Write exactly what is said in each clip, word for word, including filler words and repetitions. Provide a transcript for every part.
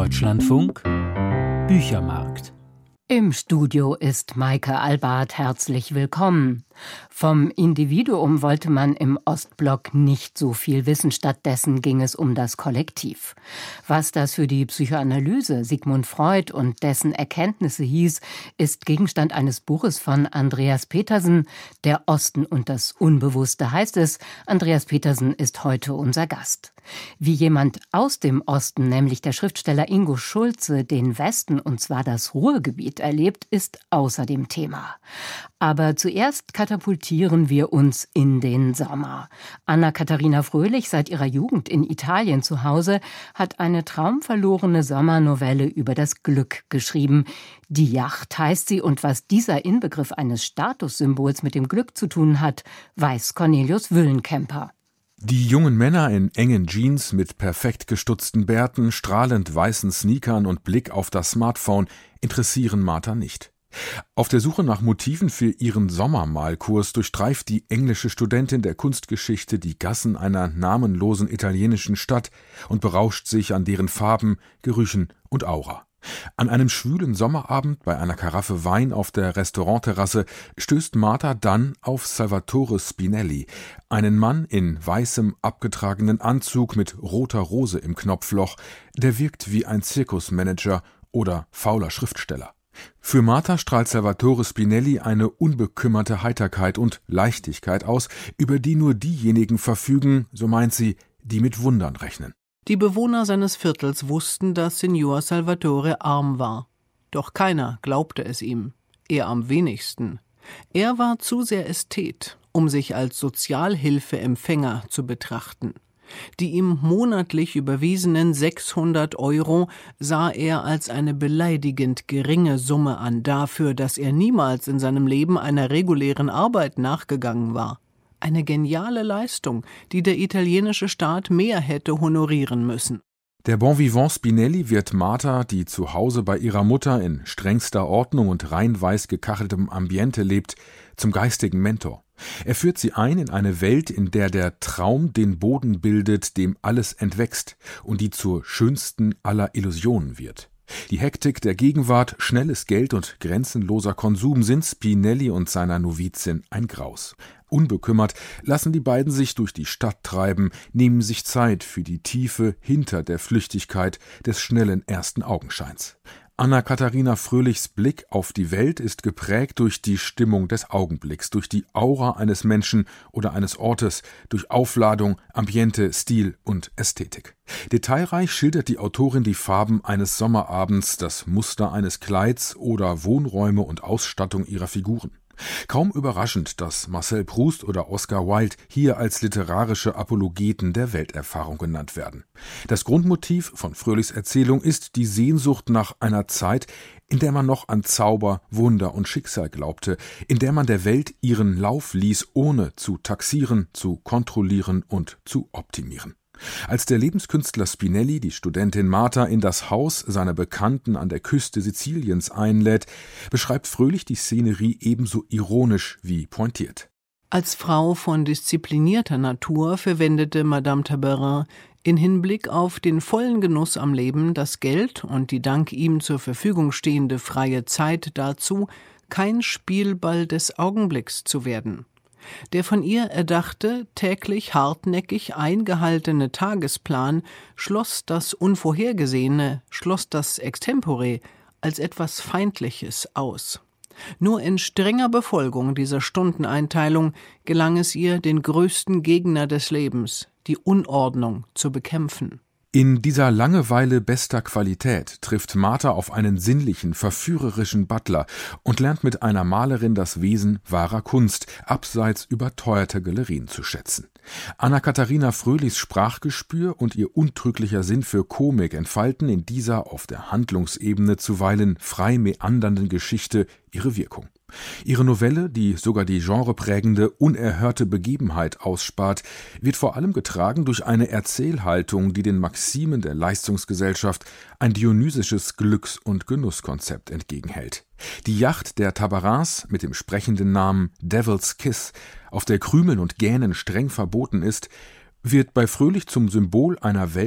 Deutschlandfunk Büchermarkt. Im Studio ist Maike Albart, herzlich willkommen. Vom Individuum wollte man im Ostblock nicht so viel wissen, stattdessen ging es um das Kollektiv. Was das für die Psychoanalyse Sigmund Freud und dessen Erkenntnisse hieß, ist Gegenstand eines Buches von Andreas Petersen, Der Osten und das Unbewusste heißt es. Andreas Petersen ist heute unser Gast. Wie jemand aus dem Osten, nämlich der Schriftsteller Ingo Schulze, den Westen, und zwar das Ruhrgebiet, erlebt, ist außerdem Thema. Aber zuerst katapultieren wir uns in den Sommer. Anna-Katharina Fröhlich, seit ihrer Jugend in Italien zu Hause, hat eine traumverlorene Sommernovelle über das Glück geschrieben. Die Yacht heißt sie, und was dieser Inbegriff eines Statussymbols mit dem Glück zu tun hat, weiß Cornelius Wüllenkemper. Die jungen Männer in engen Jeans mit perfekt gestutzten Bärten, strahlend weißen Sneakern und Blick auf das Smartphone interessieren Martha nicht. Auf der Suche nach Motiven für ihren Sommermalkurs durchstreift die englische Studentin der Kunstgeschichte die Gassen einer namenlosen italienischen Stadt und berauscht sich an deren Farben, Gerüchen und Aura. An einem schwülen Sommerabend bei einer Karaffe Wein auf der Restaurantterrasse stößt Martha dann auf Salvatore Spinelli, einen Mann in weißem, abgetragenen Anzug mit roter Rose im Knopfloch, der wirkt wie ein Zirkusmanager oder fauler Schriftsteller. Für Martha strahlt Salvatore Spinelli eine unbekümmerte Heiterkeit und Leichtigkeit aus, über die nur diejenigen verfügen, so meint sie, die mit Wundern rechnen. Die Bewohner seines Viertels wussten, dass Signor Salvatore arm war. Doch keiner glaubte es ihm. Er am wenigsten. Er war zu sehr Ästhet, um sich als Sozialhilfeempfänger zu betrachten. Die ihm monatlich überwiesenen sechshundert Euro sah er als eine beleidigend geringe Summe an dafür, dass er niemals in seinem Leben einer regulären Arbeit nachgegangen war. Eine geniale Leistung, die der italienische Staat mehr hätte honorieren müssen. Der Bon Vivant Spinelli wird Martha, die zu Hause bei ihrer Mutter in strengster Ordnung und rein weiß gekacheltem Ambiente lebt, zum geistigen Mentor. Er führt sie ein in eine Welt, in der der Traum den Boden bildet, dem alles entwächst und die zur schönsten aller Illusionen wird. Die Hektik der Gegenwart, schnelles Geld und grenzenloser Konsum sind Spinelli und seiner Novizin ein Graus. Unbekümmert lassen die beiden sich durch die Stadt treiben, nehmen sich Zeit für die Tiefe hinter der Flüchtigkeit des schnellen ersten Augenscheins. Anna-Katharina Fröhlichs Blick auf die Welt ist geprägt durch die Stimmung des Augenblicks, durch die Aura eines Menschen oder eines Ortes, durch Aufladung, Ambiente, Stil und Ästhetik. Detailreich schildert die Autorin die Farben eines Sommerabends, das Muster eines Kleids oder Wohnräume und Ausstattung ihrer Figuren. Kaum überraschend, dass Marcel Proust oder Oscar Wilde hier als literarische Apologeten der Welterfahrung genannt werden. Das Grundmotiv von Fröhlichs Erzählung ist die Sehnsucht nach einer Zeit, in der man noch an Zauber, Wunder und Schicksal glaubte, in der man der Welt ihren Lauf ließ, ohne zu taxieren, zu kontrollieren und zu optimieren. Als der Lebenskünstler Spinelli die Studentin Martha in das Haus seiner Bekannten an der Küste Siziliens einlädt, beschreibt Fröhlich die Szenerie ebenso ironisch wie pointiert. Als Frau von disziplinierter Natur verwendete Madame Tabarin in Hinblick auf den vollen Genuss am Leben das Geld und die dank ihm zur Verfügung stehende freie Zeit dazu, kein Spielball des Augenblicks zu werden. Der von ihr erdachte, täglich hartnäckig eingehaltene Tagesplan schloss das Unvorhergesehene, schloss das Extempore als etwas Feindliches aus. Nur in strenger Befolgung dieser Stundeneinteilung gelang es ihr, den größten Gegner des Lebens, die Unordnung, zu bekämpfen. In dieser Langeweile bester Qualität trifft Martha auf einen sinnlichen, verführerischen Butler und lernt mit einer Malerin das Wesen wahrer Kunst, abseits überteuerter Galerien zu schätzen. Anna-Katharina Fröhlichs Sprachgespür und ihr untrüglicher Sinn für Komik entfalten in dieser auf der Handlungsebene zuweilen frei meandernden Geschichte ihre Wirkung. Ihre Novelle, die sogar die genreprägende, unerhörte Begebenheit ausspart, wird vor allem getragen durch eine Erzählhaltung, die den Maximen der Leistungsgesellschaft ein dionysisches Glücks- und Genusskonzept entgegenhält. Die Yacht der Tabarins mit dem sprechenden Namen Devil's Kiss, auf der Krümeln und Gähnen streng verboten ist, wird bei Fröhlich zum Symbol einer Welt,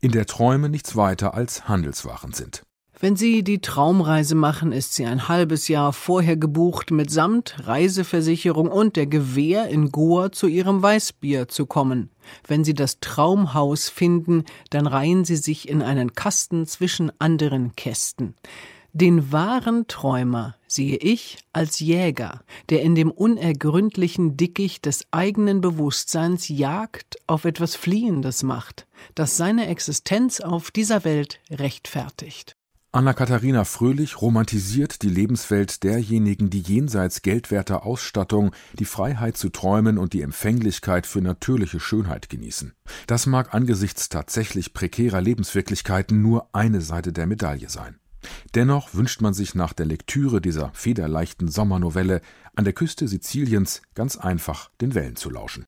in der Träume nichts weiter als Handelswaren sind. Wenn Sie die Traumreise machen, ist sie ein halbes Jahr vorher gebucht, mitsamt Reiseversicherung und der Gewähr, in Goa zu Ihrem Weißbier zu kommen. Wenn Sie das Traumhaus finden, dann reihen Sie sich in einen Kasten zwischen anderen Kästen. Den wahren Träumer sehe ich als Jäger, der in dem unergründlichen Dickicht des eigenen Bewusstseins Jagd auf etwas Fliehendes macht, das seine Existenz auf dieser Welt rechtfertigt. Anna-Katharina Fröhlich romantisiert die Lebenswelt derjenigen, die jenseits geldwerter Ausstattung die Freiheit zu träumen und die Empfänglichkeit für natürliche Schönheit genießen. Das mag angesichts tatsächlich prekärer Lebenswirklichkeiten nur eine Seite der Medaille sein. Dennoch wünscht man sich nach der Lektüre dieser federleichten Sommernovelle an der Küste Siziliens ganz einfach den Wellen zu lauschen.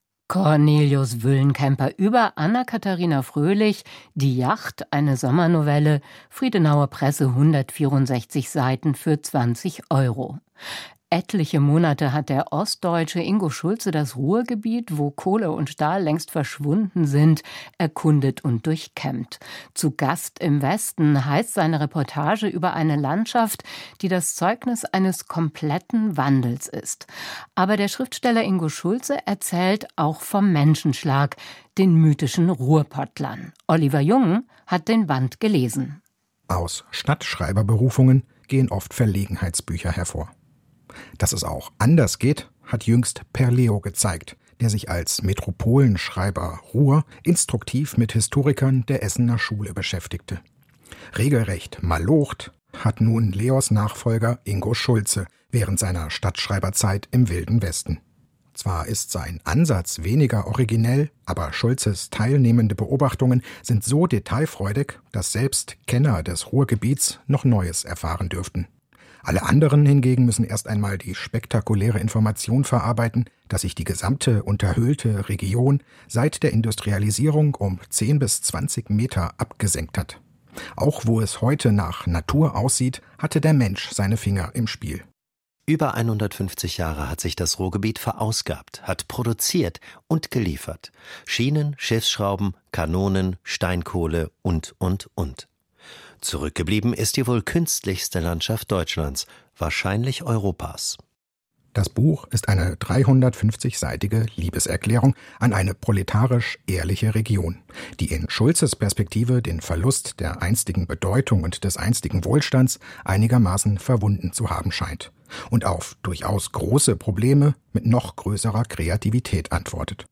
Cornelius Wüllenkemper über Anna-Katharina Fröhlich, Die Yacht, eine Sommernovelle, Friedenauer Presse, hundertvierundsechzig Seiten für zwanzig Euro. Etliche Monate hat der Ostdeutsche Ingo Schulze das Ruhrgebiet, wo Kohle und Stahl längst verschwunden sind, erkundet und durchkämmt. Zu Gast im Westen heißt seine Reportage über eine Landschaft, die das Zeugnis eines kompletten Wandels ist. Aber der Schriftsteller Ingo Schulze erzählt auch vom Menschenschlag, den mythischen Ruhrpottlern. Oliver Jung hat den Band gelesen. Aus Stadtschreiberberufungen gehen oft Verlegenheitsbücher hervor. Dass es auch anders geht, hat jüngst Perleo gezeigt, der sich als Metropolenschreiber Ruhr instruktiv mit Historikern der Essener Schule beschäftigte. Regelrecht malocht hat nun Leos Nachfolger Ingo Schulze während seiner Stadtschreiberzeit im Wilden Westen. Zwar ist sein Ansatz weniger originell, aber Schulzes teilnehmende Beobachtungen sind so detailfreudig, dass selbst Kenner des Ruhrgebiets noch Neues erfahren dürften. Alle anderen hingegen müssen erst einmal die spektakuläre Information verarbeiten, dass sich die gesamte unterhöhlte Region seit der Industrialisierung um zehn bis zwanzig Meter abgesenkt hat. Auch wo es heute nach Natur aussieht, hatte der Mensch seine Finger im Spiel. Über hundertfünfzig Jahre hat sich das Ruhrgebiet verausgabt, hat produziert und geliefert. Schienen, Schiffsschrauben, Kanonen, Steinkohle und, und, und. Zurückgeblieben ist die wohl künstlichste Landschaft Deutschlands, wahrscheinlich Europas. Das Buch ist eine dreihundertfünfzigseitige Liebeserklärung an eine proletarisch ehrliche Region, die in Schulzes Perspektive den Verlust der einstigen Bedeutung und des einstigen Wohlstands einigermaßen verwunden zu haben scheint und auf durchaus große Probleme mit noch größerer Kreativität antwortet.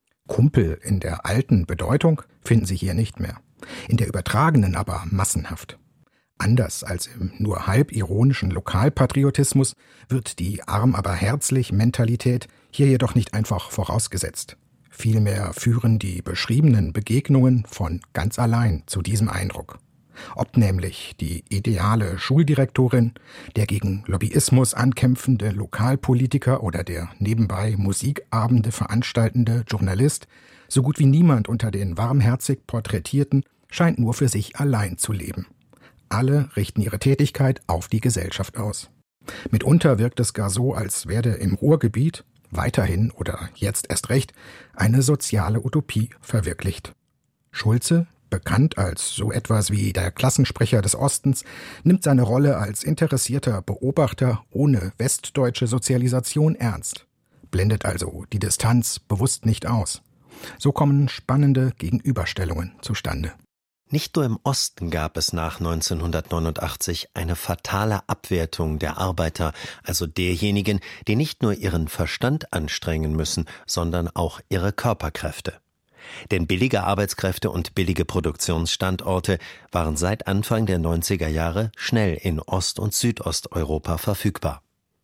Kumpel in der alten Bedeutung finden Sie hier nicht mehr, in der übertragenen aber massenhaft. Anders als im nur halb ironischen Lokalpatriotismus wird die arm aber herzlich Mentalität hier jedoch nicht einfach vorausgesetzt. Vielmehr führen die beschriebenen Begegnungen von ganz allein zu diesem Eindruck. Ob nämlich die ideale Schuldirektorin, der gegen Lobbyismus ankämpfende Lokalpolitiker oder der nebenbei Musikabende veranstaltende Journalist, so gut wie niemand unter den warmherzig Porträtierten scheint nur für sich allein zu leben. Alle richten ihre Tätigkeit auf die Gesellschaft aus. Mitunter wirkt es gar so, als werde im Ruhrgebiet, weiterhin oder jetzt erst recht, eine soziale Utopie verwirklicht. Schulze, bekannt als so etwas wie der Klassensprecher des Ostens, nimmt seine Rolle als interessierter Beobachter ohne westdeutsche Sozialisation ernst, blendet also die Distanz bewusst nicht aus. So kommen spannende Gegenüberstellungen zustande. Nicht nur im Osten gab es nach neunzehnhundertneunundachtzig eine fatale Abwertung der Arbeiter, also derjenigen, die nicht nur ihren Verstand anstrengen müssen, sondern auch ihre Körperkräfte. Denn billige Arbeitskräfte und billige Produktionsstandorte waren seit Anfang der neunziger Jahre schnell in Ost- und Südosteuropa verfügbar.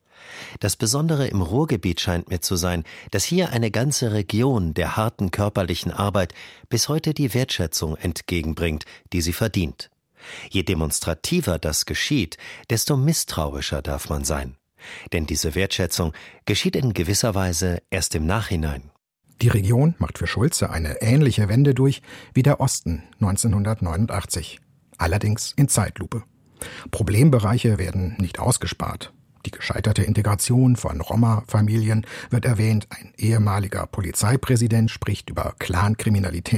Das Besondere im Ruhrgebiet scheint mir zu sein, dass hier eine ganze Region der harten körperlichen Arbeit bis heute die Wertschätzung entgegenbringt, die sie verdient. Je demonstrativer das geschieht, desto misstrauischer darf man sein. Denn diese Wertschätzung geschieht in gewisser Weise erst im Nachhinein. Die Region macht für Schulze eine ähnliche Wende durch wie der Osten neunzehnhundertneunundachtzig. Allerdings in Zeitlupe. Problembereiche werden nicht ausgespart. Die gescheiterte Integration von Roma-Familien wird erwähnt, ein ehemaliger Polizeipräsident spricht über Clankriminalität.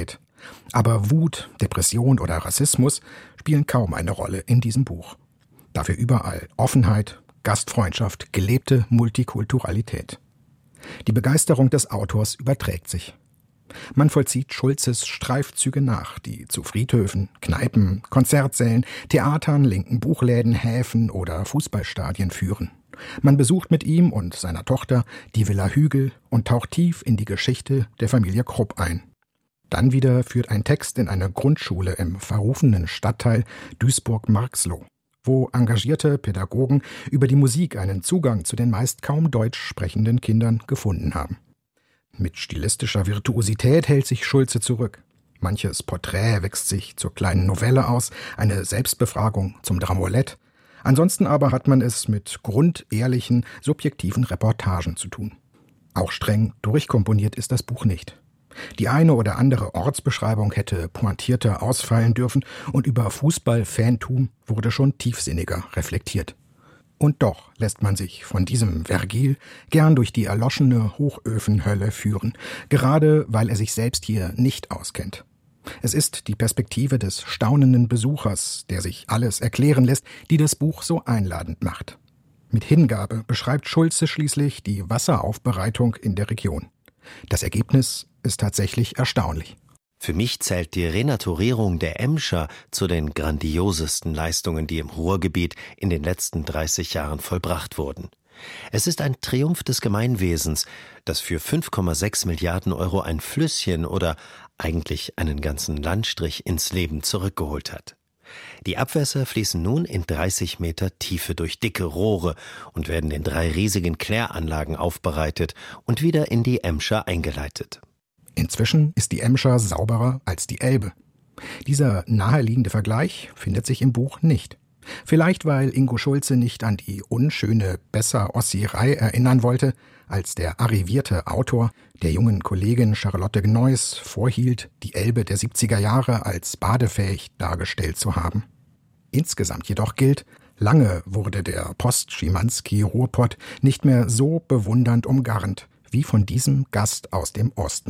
Aber Wut, Depression oder Rassismus spielen kaum eine Rolle in diesem Buch. Dafür überall Offenheit, Gastfreundschaft, gelebte Multikulturalität. Die Begeisterung des Autors überträgt sich. Man vollzieht Schulzes Streifzüge nach, die zu Friedhöfen, Kneipen, Konzertsälen, Theatern, linken Buchläden, Häfen oder Fußballstadien führen. Man besucht mit ihm und seiner Tochter die Villa Hügel und taucht tief in die Geschichte der Familie Krupp ein. Dann wieder führt ein Text in eine Grundschule im verrufenen Stadtteil Duisburg-Marxloh, wo engagierte Pädagogen über die Musik einen Zugang zu den meist kaum deutsch sprechenden Kindern gefunden haben. Mit stilistischer Virtuosität hält sich Schulze zurück. Manches Porträt wächst sich zur kleinen Novelle aus, eine Selbstbefragung zum Dramolett. Ansonsten aber hat man es mit grundehrlichen, subjektiven Reportagen zu tun. Auch streng durchkomponiert ist das Buch nicht. Die eine oder andere Ortsbeschreibung hätte pointierter ausfallen dürfen und über Fußball-Fantum wurde schon tiefsinniger reflektiert. Und doch lässt man sich von diesem Vergil gern durch die erloschene Hochöfenhölle führen, gerade weil er sich selbst hier nicht auskennt. Es ist die Perspektive des staunenden Besuchers, der sich alles erklären lässt, die das Buch so einladend macht. Mit Hingabe beschreibt Schulze schließlich die Wasseraufbereitung in der Region. Das Ergebnis ist tatsächlich erstaunlich. Für mich zählt die Renaturierung der Emscher zu den grandiosesten Leistungen, die im Ruhrgebiet in den letzten dreißig Jahren vollbracht wurden. Es ist ein Triumph des Gemeinwesens, das für fünf Komma sechs Milliarden Euro ein Flüsschen oder eigentlich einen ganzen Landstrich ins Leben zurückgeholt hat. Die Abwässer fließen nun in dreißig Meter Tiefe durch dicke Rohre und werden in drei riesigen Kläranlagen aufbereitet und wieder in die Emscher eingeleitet. Inzwischen ist die Emscher sauberer als die Elbe. Dieser naheliegende Vergleich findet sich im Buch nicht. Vielleicht, weil Ingo Schulze nicht an die unschöne Besser-Ossierei erinnern wollte, als der arrivierte Autor der jungen Kollegin Charlotte Gneuss vorhielt, die Elbe der siebziger Jahre als badefähig dargestellt zu haben. Insgesamt jedoch gilt, lange wurde der Post-Schimanski-Ruhrpott nicht mehr so bewundernd umgarnt wie von diesem Gast aus dem Osten.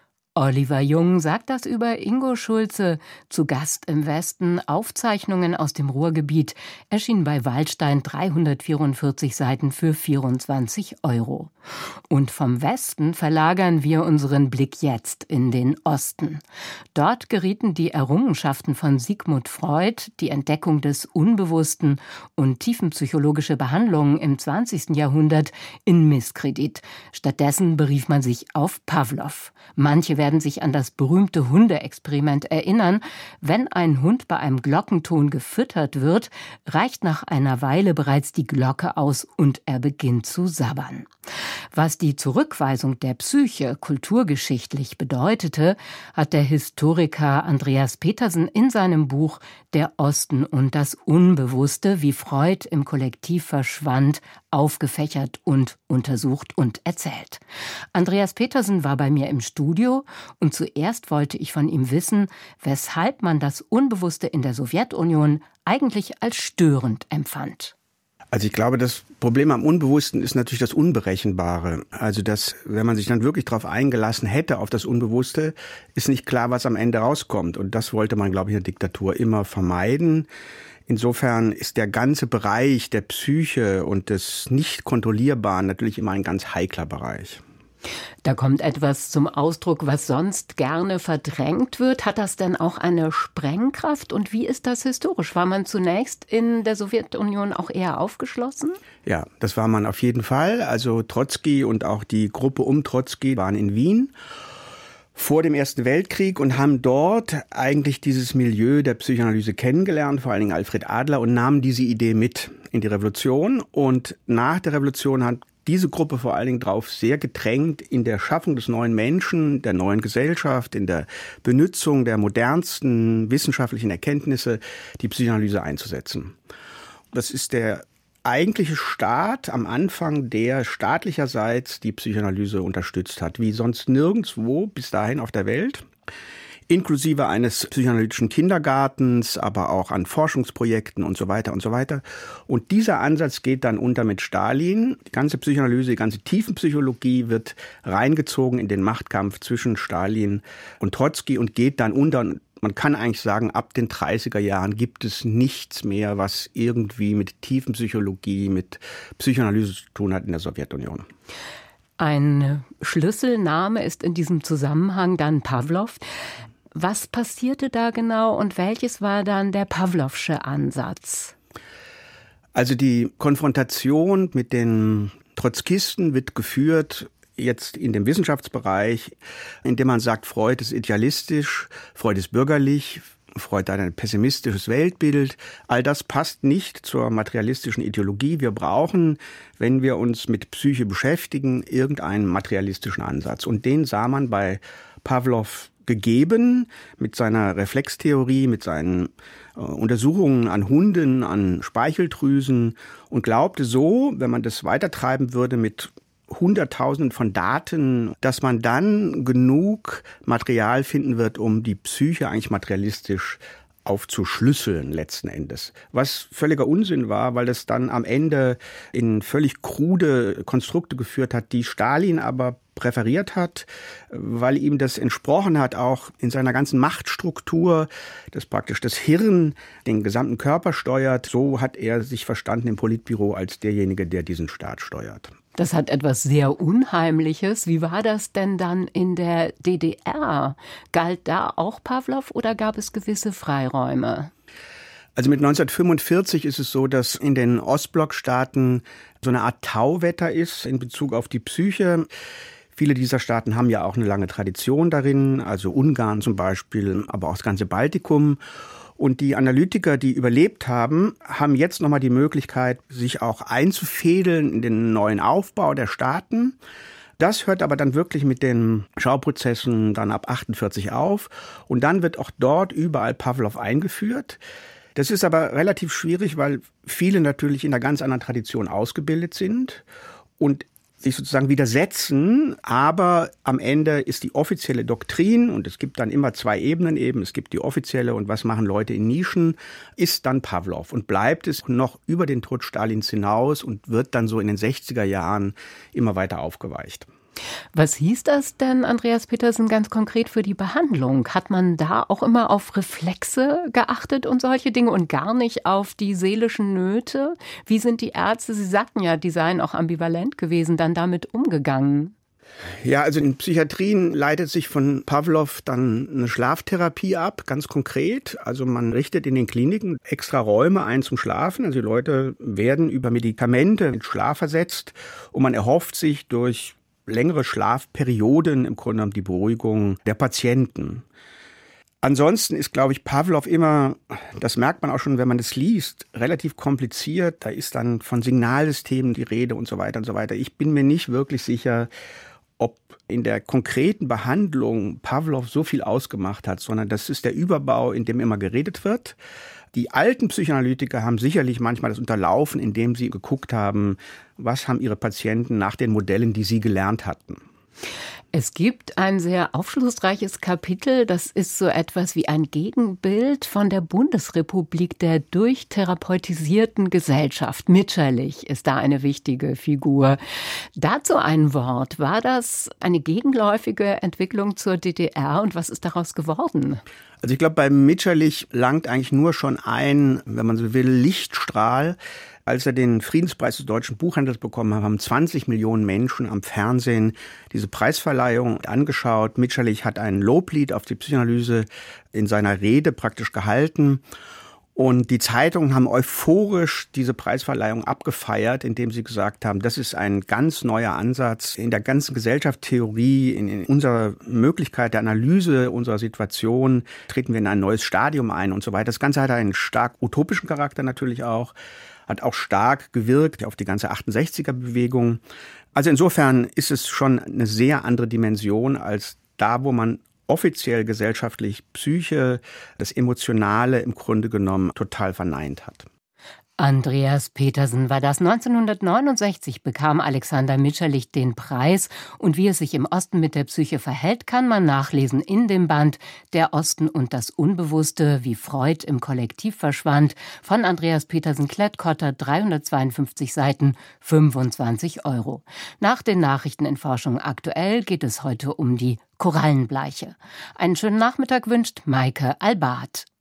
Oliver Jung sagt das über Ingo Schulze, zu Gast im Westen, Aufzeichnungen aus dem Ruhrgebiet, erschien bei Waldstein, dreihundertvierundvierzig Seiten für vierundzwanzig Euro. Und vom Westen verlagern wir unseren Blick jetzt in den Osten. Dort gerieten die Errungenschaften von Sigmund Freud, die Entdeckung des Unbewussten und tiefenpsychologische Behandlungen im zwanzigsten Jahrhundert in Misskredit. Stattdessen berief man sich auf Pawlow. Manche werden sich an das berühmte Hundeexperiment erinnern. Wenn ein Hund bei einem Glockenton gefüttert wird, reicht nach einer Weile bereits die Glocke aus und er beginnt zu sabbern. Was die Zurückweisung der Psyche kulturgeschichtlich bedeutete, hat der Historiker Andreas Petersen in seinem Buch »Der Osten und das Unbewusste, wie Freud im Kollektiv verschwand« aufgefächert und untersucht und erzählt. Andreas Petersen war bei mir im Studio und zuerst wollte ich von ihm wissen, weshalb man das Unbewusste in der Sowjetunion eigentlich als störend empfand. Also ich glaube, das Problem am Unbewussten ist natürlich das Unberechenbare. Also dass, wenn man sich dann wirklich darauf eingelassen hätte, auf das Unbewusste, ist nicht klar, was am Ende rauskommt. Und das wollte man, glaube ich, in der Diktatur immer vermeiden. Insofern ist der ganze Bereich der Psyche und des Nicht-Kontrollierbaren natürlich immer ein ganz heikler Bereich. Da kommt etwas zum Ausdruck, was sonst gerne verdrängt wird. Hat das denn auch eine Sprengkraft? Und wie ist das historisch? War man zunächst in der Sowjetunion auch eher aufgeschlossen? Ja, das war man auf jeden Fall. Also Trotzki und auch die Gruppe um Trotzki waren in Wien vor dem Ersten Weltkrieg und haben dort eigentlich dieses Milieu der Psychoanalyse kennengelernt, vor allen Dingen Alfred Adler, und nahmen diese Idee mit in die Revolution. Und nach der Revolution hat diese Gruppe vor allen Dingen drauf sehr gedrängt, in der Schaffung des neuen Menschen, der neuen Gesellschaft, in der Benutzung der modernsten wissenschaftlichen Erkenntnisse die Psychoanalyse einzusetzen. Das ist der eigentliche Staat am Anfang, der staatlicherseits die Psychoanalyse unterstützt hat, wie sonst nirgendwo bis dahin auf der Welt. inklusive eines psychoanalytischen Kindergartens, aber auch an Forschungsprojekten und so weiter und so weiter. Und dieser Ansatz geht dann unter mit Stalin. Die ganze Psychoanalyse, die ganze Tiefenpsychologie wird reingezogen in den Machtkampf zwischen Stalin und Trotzki und geht dann unter. Man kann eigentlich sagen, ab den dreißiger Jahren gibt es nichts mehr, was irgendwie mit Tiefenpsychologie, mit Psychoanalyse zu tun hat in der Sowjetunion. Ein Schlüsselname ist in diesem Zusammenhang dann Pawlow. Was passierte da genau und welches war dann der Pawlowsche Ansatz? Also die Konfrontation mit den Trotzkisten wird geführt jetzt in dem Wissenschaftsbereich, indem man sagt, Freud ist idealistisch, Freud ist bürgerlich, Freud hat ein pessimistisches Weltbild. All das passt nicht zur materialistischen Ideologie. Wir brauchen, wenn wir uns mit Psyche beschäftigen, irgendeinen materialistischen Ansatz. Und den sah man bei Pawlow gegeben mit seiner Reflextheorie, mit seinen äh, Untersuchungen an Hunden, an Speicheldrüsen und glaubte so, wenn man das weitertreiben würde mit Hunderttausenden von Daten, dass man dann genug Material finden wird, um die Psyche eigentlich materialistisch aufzuschlüsseln letzten Endes. Was völliger Unsinn war, weil das dann am Ende in völlig krude Konstrukte geführt hat, die Stalin aber präferiert hat, weil ihm das entsprochen hat, auch in seiner ganzen Machtstruktur, dass praktisch das Hirn den gesamten Körper steuert. So hat er sich verstanden im Politbüro als derjenige, der diesen Staat steuert. Das hat etwas sehr Unheimliches. Wie war das denn dann in der D D R? Galt da auch Pawlow oder gab es gewisse Freiräume? Also mit neunzehnhundertfünfundvierzig ist es so, dass in den Ostblockstaaten so eine Art Tauwetter ist in Bezug auf die Psyche. Viele dieser Staaten haben ja auch eine lange Tradition darin, also Ungarn zum Beispiel, aber auch das ganze Baltikum. Und die Analytiker, die überlebt haben, haben jetzt nochmal die Möglichkeit, sich auch einzufädeln in den neuen Aufbau der Staaten. Das hört aber dann wirklich mit den Schauprozessen dann ab achtundvierzig auf. Und dann wird auch dort überall Pawlow eingeführt. Das ist aber relativ schwierig, weil viele natürlich in einer ganz anderen Tradition ausgebildet sind und sich sozusagen widersetzen, aber am Ende ist die offizielle Doktrin, und es gibt dann immer zwei Ebenen eben, es gibt die offizielle und was machen Leute in Nischen, ist dann Pawlow und bleibt es noch über den Tod Stalins hinaus und wird dann so in den sechziger Jahren immer weiter aufgeweicht. Was hieß das denn, Andreas Petersen, ganz konkret für die Behandlung? Hat man da auch immer auf Reflexe geachtet und solche Dinge und gar nicht auf die seelischen Nöte? Wie sind die Ärzte, Sie sagten ja, die seien auch ambivalent gewesen, dann damit umgegangen? Ja, also in Psychiatrien leitet sich von Pawlow dann eine Schlaftherapie ab, ganz konkret. Also man richtet in den Kliniken extra Räume ein zum Schlafen. Also die Leute werden über Medikamente in Schlaf versetzt und man erhofft sich durch längere Schlafperioden im Grunde genommen die Beruhigung der Patienten. Ansonsten ist, glaube ich, Pawlow immer, das merkt man auch schon, wenn man das liest, relativ kompliziert. Da ist dann von Signalsystemen die Rede und so weiter und so weiter. Ich bin mir nicht wirklich sicher, ob in der konkreten Behandlung Pawlow so viel ausgemacht hat, sondern das ist der Überbau, in dem immer geredet wird. Die alten Psychoanalytiker haben sicherlich manchmal das unterlaufen, indem sie geguckt haben, was haben ihre Patienten nach den Modellen, die sie gelernt hatten. Es gibt ein sehr aufschlussreiches Kapitel, das ist so etwas wie ein Gegenbild von der Bundesrepublik der durchtherapeutisierten Gesellschaft. Mitscherlich ist da eine wichtige Figur. Dazu ein Wort. War das eine gegenläufige Entwicklung zur D D R und was ist daraus geworden? Also ich glaube, bei Mitscherlich langt eigentlich nur schon ein, wenn man so will, Lichtstrahl. Als er den Friedenspreis des deutschen Buchhandels bekommen hat, haben zwanzig Millionen Menschen am Fernsehen diese Preisverleihung angeschaut. Mitscherlich hat ein Loblied auf die Psychoanalyse in seiner Rede praktisch gehalten. Und die Zeitungen haben euphorisch diese Preisverleihung abgefeiert, indem sie gesagt haben, das ist ein ganz neuer Ansatz in der ganzen Gesellschaftstheorie, in, in unserer Möglichkeit der Analyse unserer Situation, treten wir in ein neues Stadium ein und so weiter. Das Ganze hat einen stark utopischen Charakter natürlich auch, hat auch stark gewirkt auf die ganze achtundsechziger-Bewegung. Also insofern ist es schon eine sehr andere Dimension als da, wo man offiziell gesellschaftlich Psyche, das Emotionale im Grunde genommen total verneint hat. Andreas Petersen war das. neunzehnhundertneunundsechzig bekam Alexander Mitscherlich den Preis. Und wie es sich im Osten mit der Psyche verhält, kann man nachlesen in dem Band Der Osten und das Unbewusste, wie Freud im Kollektiv verschwand, von Andreas Petersen Klett-Cotta, dreihundertzweiundfünfzig Seiten, fünfundzwanzig Euro. Nach den Nachrichten in Forschung aktuell geht es heute um die Korallenbleiche. Einen schönen Nachmittag wünscht Maike Albart.